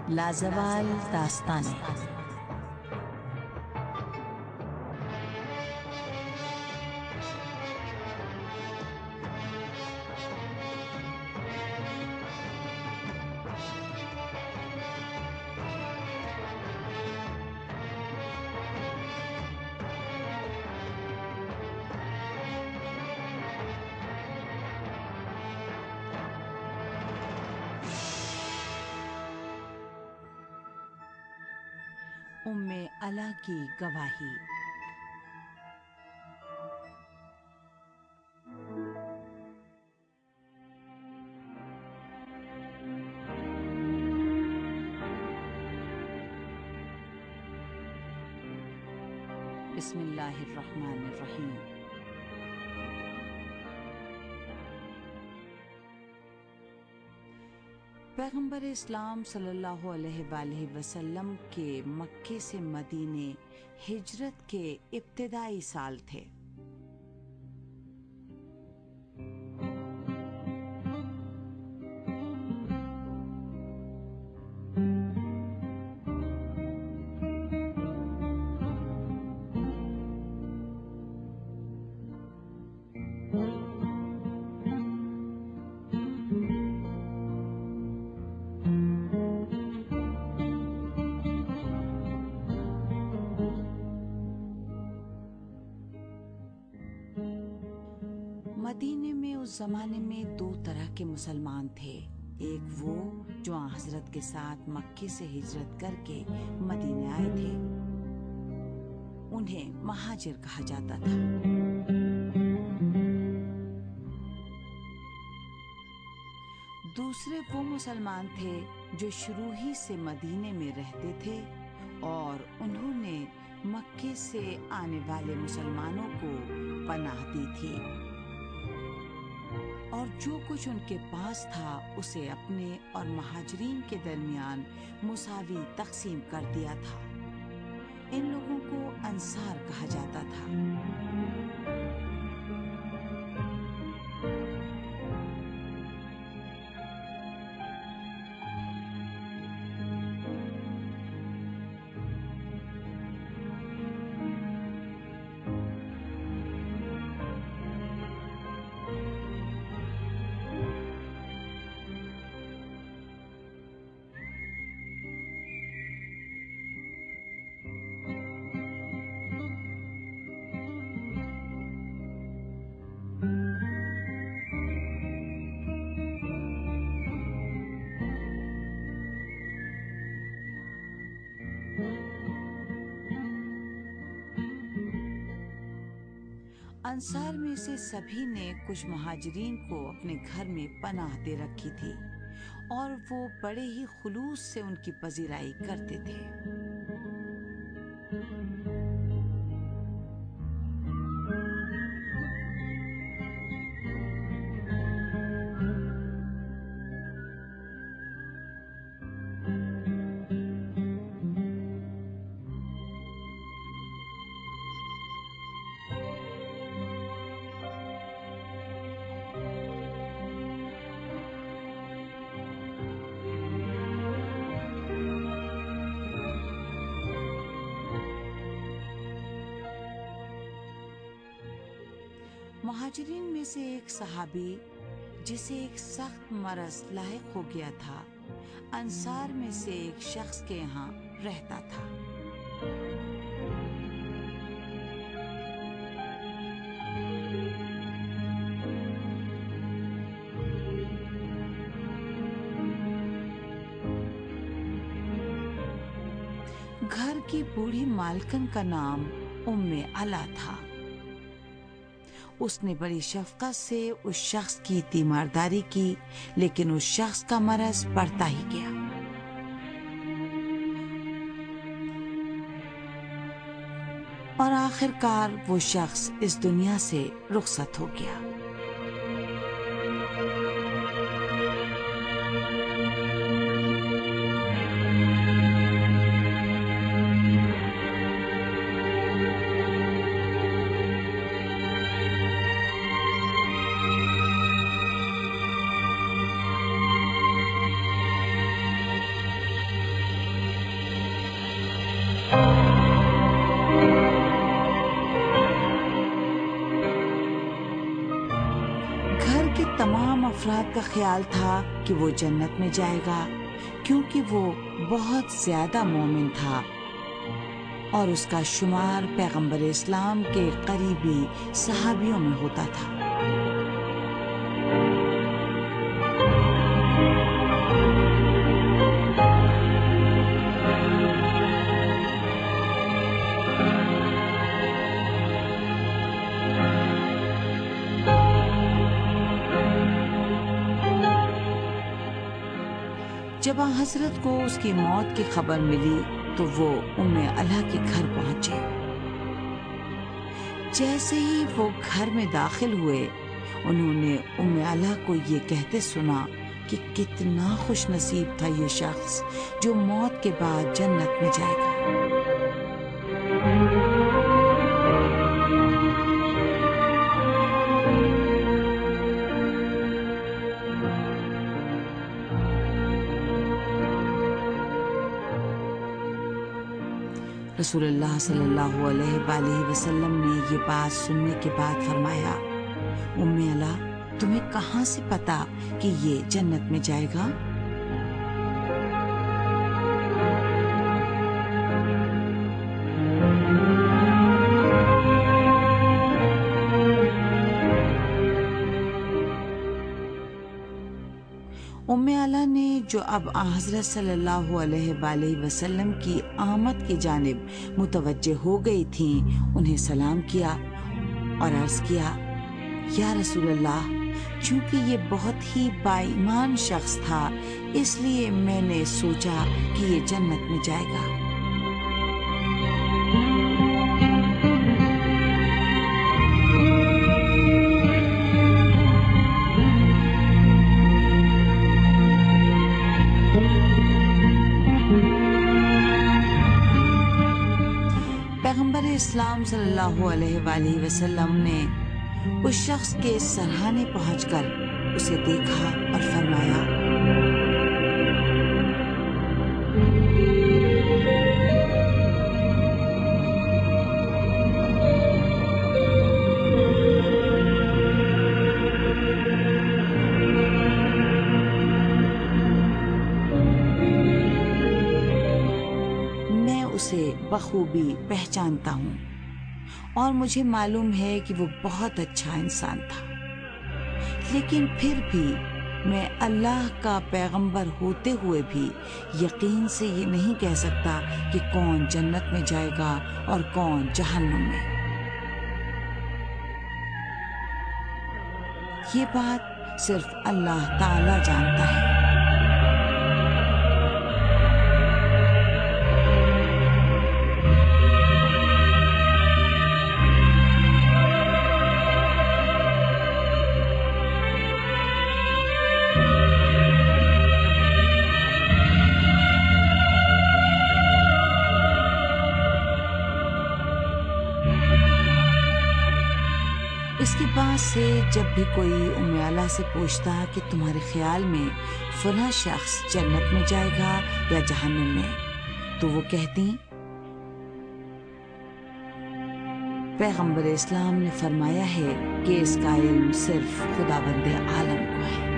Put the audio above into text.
لازوال داستانیں ام علا کی گواہی۔ بسم اللہ الرحمن الرحیم۔ پیغمبر اسلام صلی اللہ علیہ وآلہ وسلم کے مکے سے مدینے ہجرت کے ابتدائی سال تھے۔ مدینے میں اس زمانے میں دو طرح کے مسلمان تھے۔ ایک وہ جو حضرت کے ساتھ مکے سے ہجرت کر کے مدینے آئے تھے، انہیں مہاجر کہا جاتا تھا۔ دوسرے وہ مسلمان تھے جو شروع ہی سے مدینے میں رہتے تھے اور انہوں نے مکے سے آنے والے مسلمانوں کو پناہ دی تھی اور جو کچھ ان کے پاس تھا اسے اپنے اور مہاجرین کے درمیان مساوی تقسیم کر دیا تھا۔ ان لوگوں کو انصار کہا جاتا تھا۔ انصار میں سے سبھی نے کچھ مہاجرین کو اپنے گھر میں پناہ دے رکھی تھی اور وہ بڑے ہی خلوص سے ان کی پذیرائی کرتے تھے۔ مہاجرین میں سے ایک صحابی جسے ایک سخت مرض لاحق ہو گیا تھا، انصار میں سے ایک شخص کے یہاں رہتا تھا۔ گھر کی بوڑھی مالکن کا نام ام علا تھا۔ اس نے بڑی شفقت سے اس شخص کی تیمارداری کی، لیکن اس شخص کا مرض بڑھتا ہی گیا۔ اور آخر کار وہ شخص اس دنیا سے رخصت ہو گیا۔ افراد کا خیال تھا کہ وہ جنت میں جائے گا کیونکہ وہ بہت زیادہ مومن تھا اور اس کا شمار پیغمبر اسلام کے قریبی صحابیوں میں ہوتا تھا۔ جب حضرت کو اس کی موت کی خبر ملی تو وہ ام علا کے گھر پہنچے۔ جیسے ہی وہ گھر میں داخل ہوئے، انہوں نے ام علا کو یہ کہتے سنا کہ کتنا خوش نصیب تھا یہ شخص جو موت کے بعد جنت میں جائے گا۔ رسول اللہ صلی اللہ علیہ وآلہ وسلم نے یہ بات سننے کے بعد فرمایا، ام علا تمہیں کہاں سے پتا کہ یہ جنت میں جائے گا؟ ام علا نے جو اب حضرت صلی اللہ علیہ وآلہ وسلم کی آمد کی جانب متوجہ ہو گئی تھیں، انہیں سلام کیا اور عرض کیا، یا رسول اللہ، چونکہ یہ بہت ہی با ایمان شخص تھا اس لیے میں نے سوچا کہ یہ جنت میں جائے گا۔ پیغمبر اسلام صلی اللہ علیہ وآلہ وسلم نے اس شخص کے سرہانے پہنچ کر اسے دیکھا اور فرمایا، میں اسے بخوبی پہچانتا ہوں اور مجھے معلوم ہے کہ وہ بہت اچھا انسان تھا، لیکن پھر بھی میں اللہ کا پیغمبر ہوتے ہوئے بھی یقین سے یہ نہیں کہہ سکتا کہ کون جنت میں جائے گا اور کون جہنم میں۔ یہ بات صرف اللہ تعالی جانتا ہے۔ اس کے بعد سے جب بھی کوئی ام علا سے پوچھتا کہ تمہارے خیال میں فلاں شخص جنت میں جائے گا یا جہنم میں، تو وہ کہتی، پیغمبر اسلام نے فرمایا ہے کہ اس کا علم صرف خداوند عالم کو ہے۔